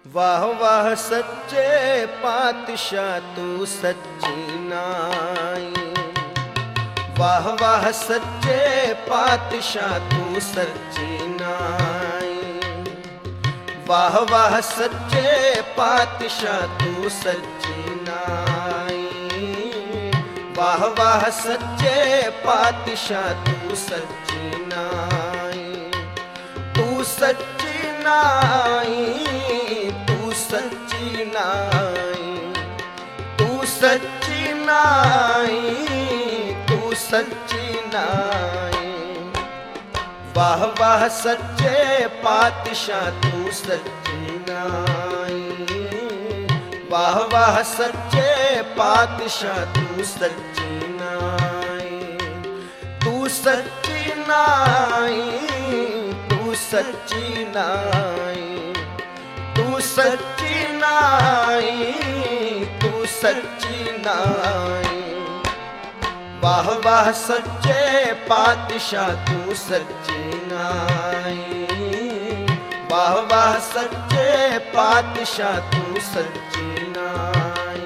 वाह वाह सच्चे पातशाह तू सच्ची नाई। वाह वाह सच्चे पातशाह तू सच्ची नाई। वाह वाह सच्चे पातशाह तू सच्ची नाई। वाह वाह सच्चे पातशाह तू सच्ची नाई। तू सच्ची नाई। तू सच्ची नाई। तू सच्ची नाई। तू सच्ची नाई। वाह वाह सच्चे पातशाह तू सच्ची नाई। वाह वाह सच्चे पातशाह तू सच्ची नाई। तू सच्ची नाई। तू सच्ची नाई। तू सच्ची नाई। तू सच्ची नाई। वाह वाह सच्चे पातशाह तू सच्ची नाई। वाह वाह सच्चे पातशाह तू सच्ची नाई।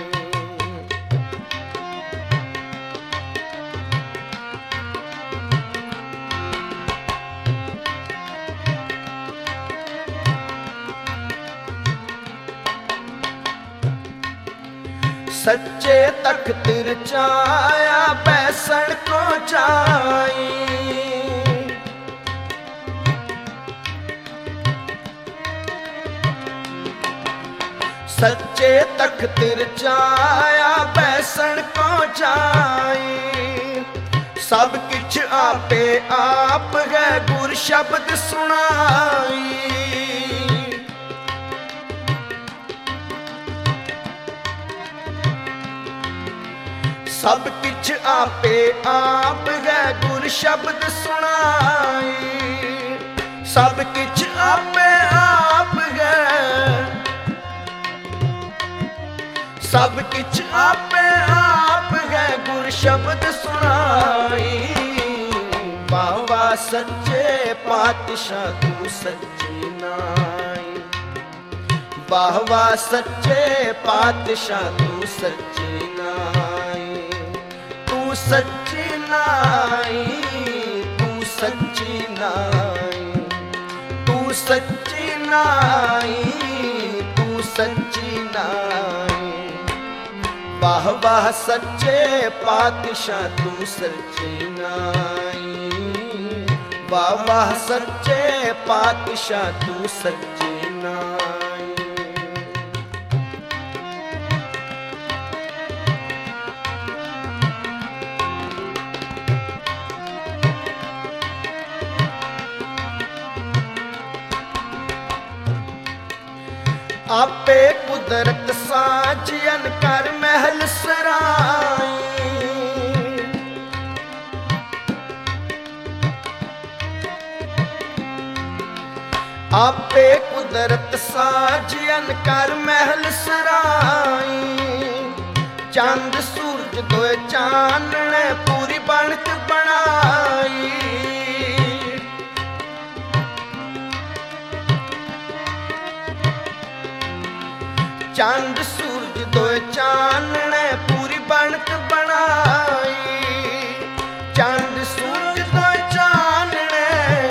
सच्चे तख्त रचाया बैसन को चाई। सच्चे तख्त रचाया बैसन को चाई। सब किछ आपे आप है गुर शब्द सुनाई। सब किछ आपे आप है गुर शब्द सुनाई। सब किछ आपे आप है। सब किछ आपे आप है गुर शब्द सुनाई। वाह वाह सच्चे पातशाह तू सच्ची नाई। वाह वाह सच्चे पातशाह तू सच्ची नाई। तू सच्ची नाई। तू सच्ची नाई। तू सच्ची नाई। तू सच्ची नाई। वाह वाह सच्चे पातशाह तू सच्ची नाई। वाह वाह सच्चे पातशाह तू सच्ची नाई। आपे कुदरत साजियन कर महल सराई। आपे कुदरत साजियन कर महल सराई। चंद सूरज दो चानने पूरी बनत बनाई। चंद सूरज दो चानने पूरी बनत बनाई। चंद सूरज दो चानने।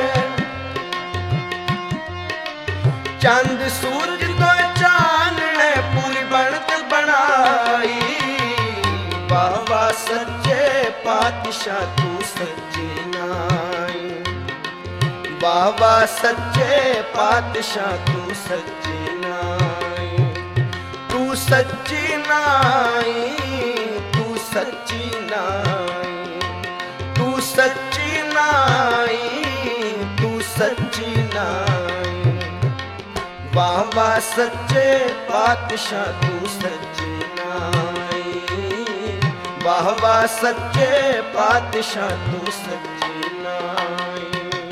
चंद सूरज दो चानने पूरी बनत बनाई। वाह वाह सच्चे पातशाह तू सच्ची नाई। वाह वाह सच्चे पातशाह तू सच्ची नाई। तू सच्ची नाई। तू सच्ची नाई। तू सच्ची नाई। तू सच्ची नाई। वाह वाह सच्चे पातशाह तू सच्ची नाई। वाह वाह सच्चे पातशाह तू सच्ची नाई।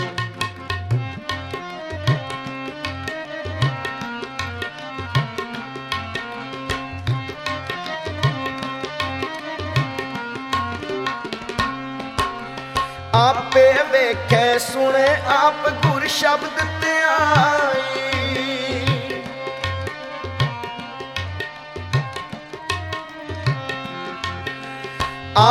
आपे वेखे सुने आप गुर शब्द ते आई।